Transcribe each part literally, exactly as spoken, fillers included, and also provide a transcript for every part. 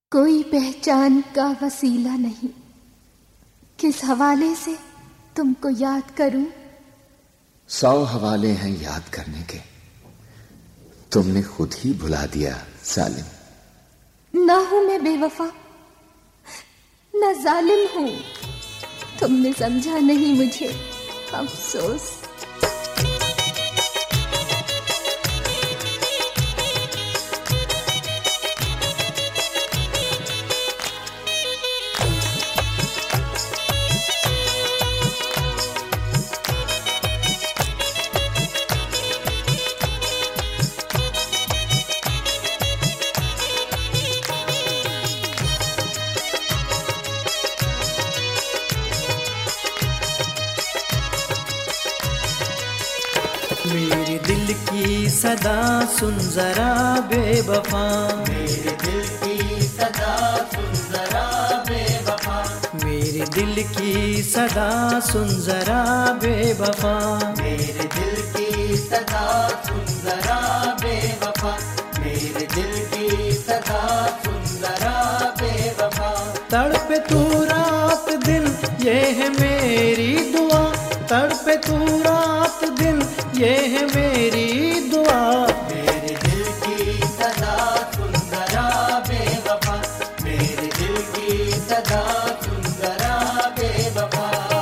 कोई पहचान का वसीला नहीं, किस हवाले से तुमको याद करूं। सौ हवाले हैं याद करने के, तुमने खुद ही भुला दिया जालिम। ना हूं मैं बेवफा, ना जालिम हूं, तुमने समझा नहीं मुझे, अफसोस। मेरे दिल की सदा सुन जरा बेवफा, मेरे दिल की सदा सुन जरा बेवफा, मेरे दिल की सदा सुन जरा बेवफा, मेरे दिल की सदा सुन जरा बेवफा, मेरे दिल की सदा सुन जरा बेवफा। तड़पे तू रात दिन ये है मेरी दुआ, तड़पे तू रात दिन ये है मेरी दुआ। मेरे दिल की सदा सुन जरा बेवफा, मेरे दिल की सदा सुन जरा बेवफा।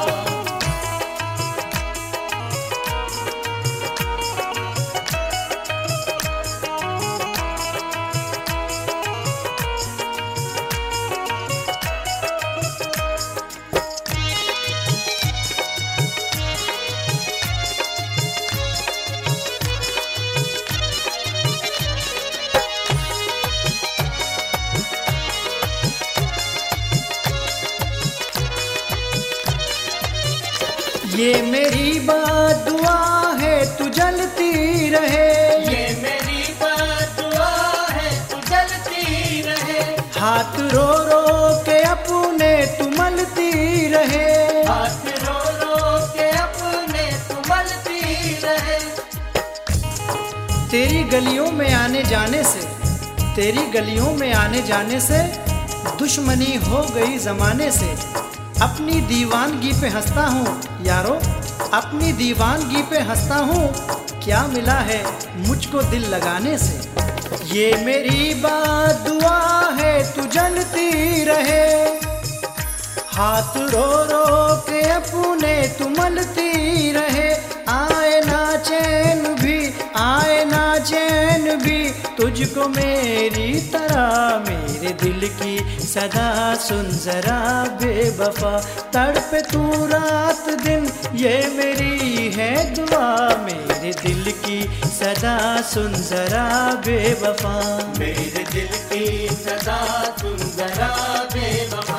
ये मेरी बात दुआ है तू जलती रहे, ये मेरी बात दुआ है तू जलती रहे, हाथ रो रो के अपने तू मलती रहे, हाथ रो रो के अपने तू मलती रहे। तेरी गलियों में आने जाने से, तेरी गलियों में आने जाने से दुश्मनी हो गई जमाने से। अपनी दीवानगी पे हंसता हूँ यारो, अपनी दीवानगी पे हंसता हूँ, क्या मिला है मुझको दिल लगाने से। ये मेरी बात दुआ है तू जलती रहे, हाथ रो रो के अपने तू मलती रहे। आए ना चैन भी, आए ना चैन भी तुझको मेरी तरह, मेरे दिल की सदा सुन जरा बेवफा। तड़पे तू रात दिन ये मेरी है दुआ, मेरे दिल की सदा सुन जरा बेवफा, मेरे दिल की सदा सुन जरा बेवफा।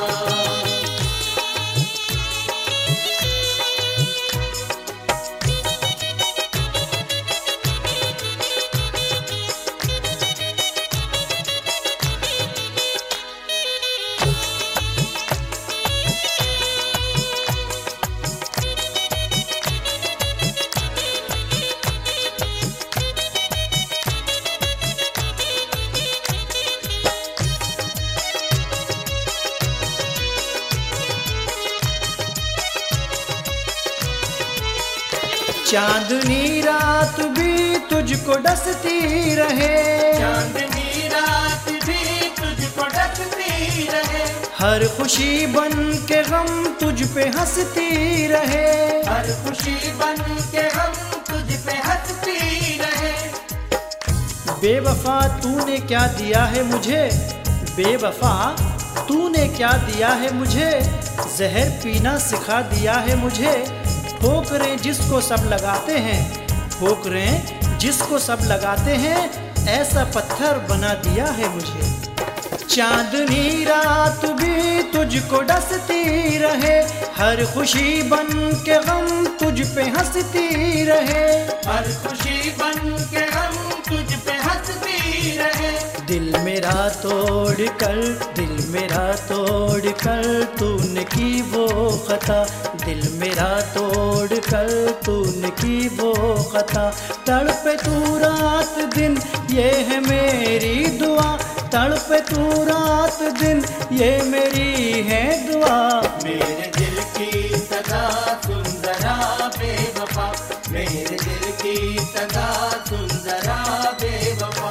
चांदनी रात भी तुझको डसती रहे, चांदनी रात भी तुझको डसती रहे, हर खुशी बन के गम तुझ पे हंसती रहे, हर खुशी बन के हम तुझ पे हंसती रहे। बेवफा तूने क्या दिया है मुझे, बेवफा तूने क्या दिया है मुझे, जहर पीना सिखा दिया है मुझे। ठोकरें जिसको सब लगाते हैं, ठोकरें जिसको सब लगाते हैं, ऐसा पत्थर बना दिया है मुझे। चांदनी रात भी तुझको डसती रहे, हर खुशी बन के गम तुझ पे हंसती रहे, हर खुशी बन के हम तुझ पे हंसती रहे। दिल मेरा तोड़ कर, दिल मेरा तोड़ कर तूने की वो खता, दिल मेरा तोड़ कर तूने की वो खता। तड़पे तू रात दिन ये है मेरी दुआ, तड़पे तू रात दिन, ये मेरी है दुआ। मेरे दिल की सदा सुन जरा बेवफा, मेरे दिल की सदा सुन जरा बेवफा।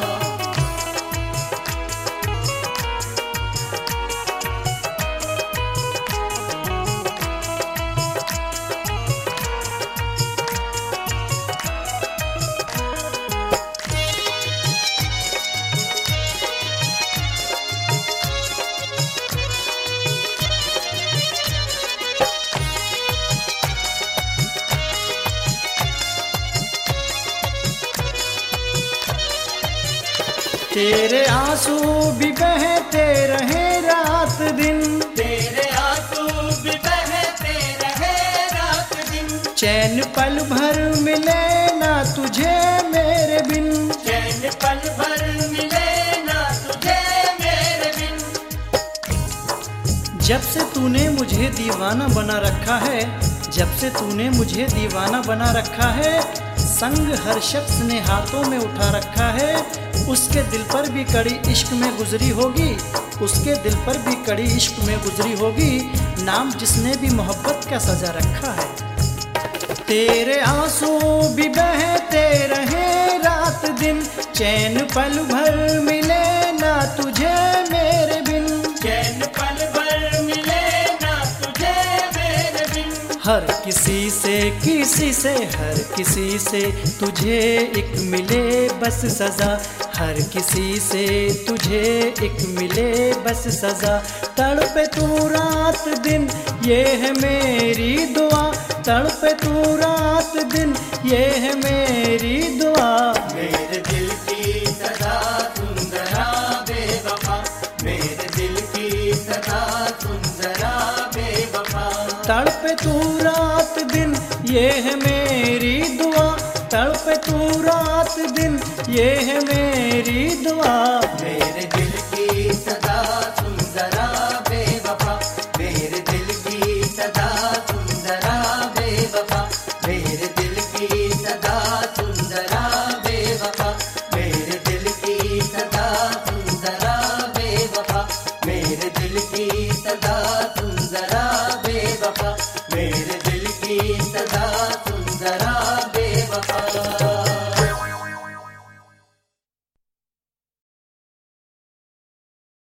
तेरे आंसू भी बहते रहे रात दिन, तेरे आंसू भी बहते रहे रात दिन। चैन पल भर मिले ना तुझे मेरे बिन, चैन पल भर मिले ना तुझे मेरे बिन। जब से तूने मुझे दीवाना बना रखा है, जब से तूने मुझे दीवाना बना रखा है, संग हर शख्स ने हाथों में उठा रखा है। उसके दिल पर भी कड़ी इश्क में गुजरी होगी, उसके दिल पर भी कड़ी इश्क में गुजरी होगी, नाम जिसने भी मोहब्बत का सजा रखा है। तेरे आंसू भी बहते रहे रात दिन, चैन पल भर मिले ना तुझे मेरे बिन, चैन पल भर मिले ना तुझे मेरे बिन। हर किसी से किसी से हर किसी से तुझे एक मिले बस सजा, हर किसी से तुझे एक मिले बस सजा। तड़पे तू रात दिन, ये है मेरी दुआ, तड़पे तू रात दिन, ये है मेरी दुआ। मेरे दिल की सदा सुन जरा बेवफा, मेरे दिल की सदा सुन जरा बेवफा। तड़पे तू रात दिन, ये है मेरी दुआ, तड़पे तू रात दिन, ये है मेरी दुआ। मेरे दिल की सदा